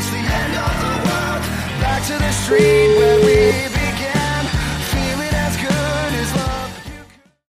almost the end of the world. Back to the street where